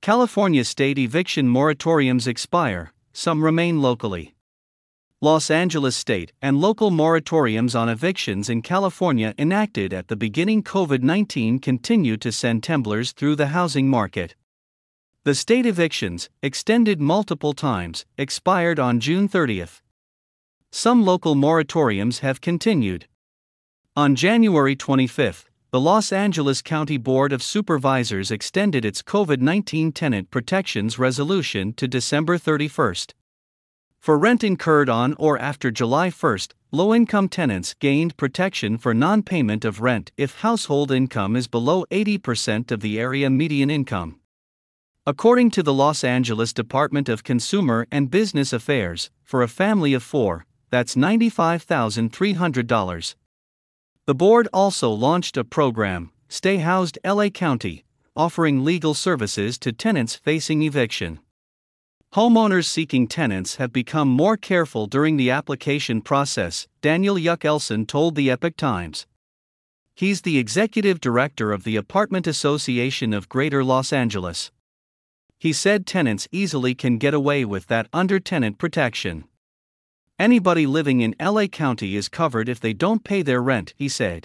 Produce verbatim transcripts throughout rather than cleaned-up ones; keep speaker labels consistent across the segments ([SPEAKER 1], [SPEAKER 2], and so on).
[SPEAKER 1] California state eviction moratoriums expire, some remain locally. Los Angeles state and local moratoriums on evictions in California enacted at the beginning COVID nineteen continue to send temblors through the housing market. The state evictions, extended multiple times, expired on June thirtieth. Some local moratoriums have continued. On January twenty-fifth, the Los Angeles County Board of Supervisors extended its COVID nineteen tenant protections resolution to December thirty-first. For rent incurred on or after July first, low-income tenants gained protection for non-payment of rent if household income is below eighty percent of the area median income. According to the Los Angeles Department of Consumer and Business Affairs, for a family of four, that's ninety-five thousand three hundred dollars. The board also launched a program, Stay Housed L A County, offering legal services to tenants facing eviction. Homeowners seeking tenants have become more careful during the application process, Daniel Yuck Elson told the Epoch Times. He's the executive director of the Apartment Association of Greater Los Angeles. He said tenants easily can get away with that under tenant protection. Anybody living in L A County is covered if they don't pay their rent, he said.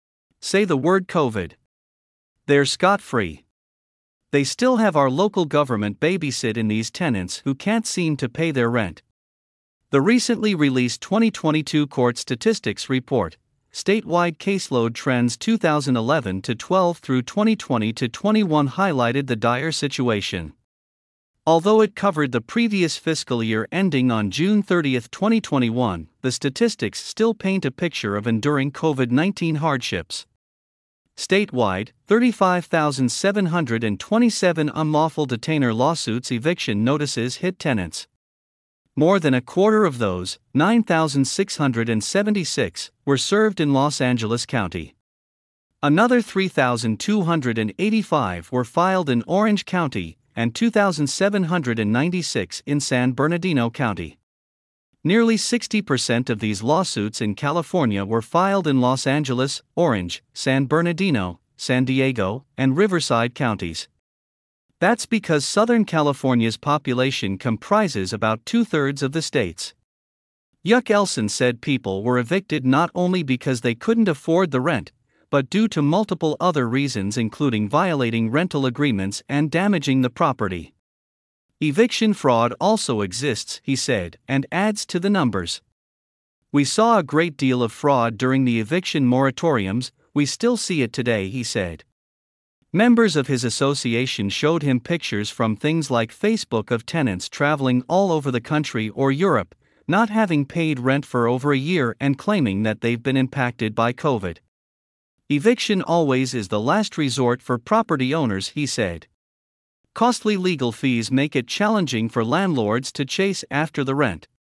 [SPEAKER 1] Say the word COVID. They're scot-free. They still have our local government babysit in these tenants who can't seem to pay their rent. The recently released twenty twenty-two court statistics report, Statewide Caseload Trends two thousand eleven to twelve through twenty twenty to twenty-one, highlighted the dire situation. Although it covered the previous fiscal year ending on June thirtieth, twenty twenty-one, the statistics still paint a picture of enduring COVID nineteen hardships. Statewide, thirty-five thousand seven hundred twenty-seven unlawful detainer lawsuits eviction notices hit tenants. More than a quarter of those, nine thousand six hundred seventy-six, were served in Los Angeles County. Another three thousand two hundred eighty-five were filed in Orange County, and two thousand seven hundred ninety-six in San Bernardino County. Nearly sixty percent of these lawsuits in California were filed in Los Angeles, Orange, San Bernardino, San Diego, and Riverside counties. That's because Southern California's population comprises about two-thirds of the state's. Yuck Elson said people were evicted not only because they couldn't afford the rent, but due to multiple other reasons, including violating rental agreements and damaging the property. Eviction fraud also exists, he said, and adds to the numbers. We saw a great deal of fraud during the eviction moratoriums, we still see it today, he said. Members of his association showed him pictures from things like Facebook of tenants traveling all over the country or Europe, not having paid rent for over a year and claiming that they've been impacted by COVID. Eviction always is the last resort for property owners, he said. Costly legal fees make it challenging for landlords to chase after the rent.